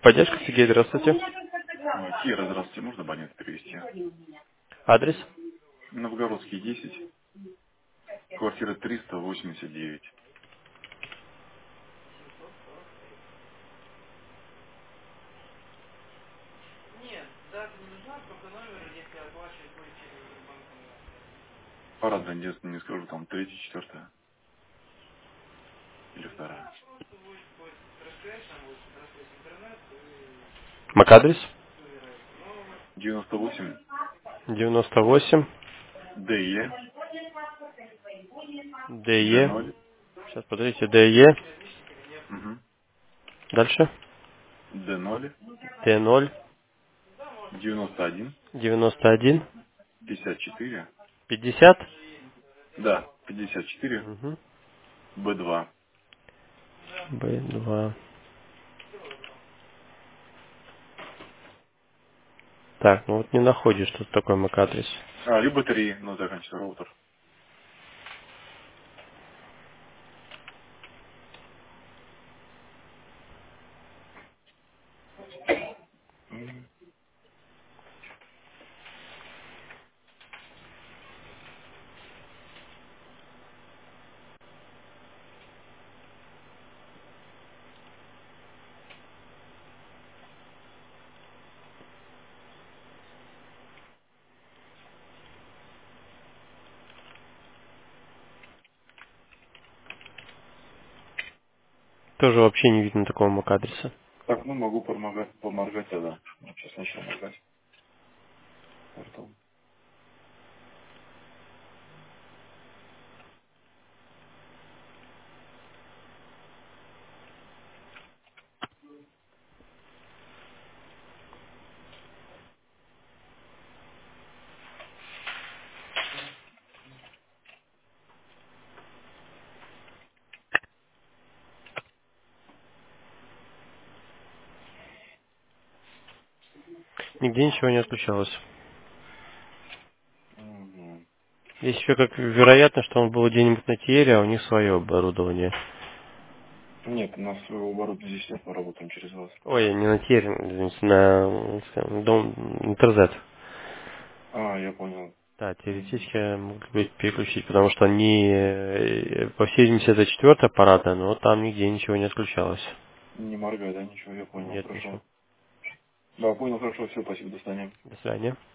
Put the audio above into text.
Поддержка, Сергей, здравствуйте. Кира, здравствуйте, можно абонент перевести? Адрес? Новгородский 10, квартира 389. Парадная, не скажу, там третья, четвертая или вторая. МАК-адрес? 98 98 ДЕ ДЕ. Д0 Сейчас, подождите, ДЕ. угу, Дальше. Д0 Т0 91 91 54, 50. да, 54 Угу. Б2. Б2. Так, ну вот не находишь, что такой МАК-адрес. Либо 3, но заканчивается роутер. Тоже вообще не видно такого МАК-адреса. Так, ну могу поморгать тогда. Сейчас начал моргать. Пардон. Нигде ничего не отключалось. Мгм. Есть еще как вероятно, что он был где-нибудь на Тиере, а у них свое оборудование. Нет, у нас своего оборота здесь нет, мы работаем через вас. Ой, не на Тиере, извините, на скажем, дом Интерзет. Я понял. Да, Мгм. теоретически могли бы переключить, потому что они, по всей видимости, это четвертая аппарата, но там нигде ничего не отключалось. Не моргай, да, ничего, я понял, Нет, ничего. хорошо. Да, понял, хорошо, все, спасибо, до свидания. До свидания.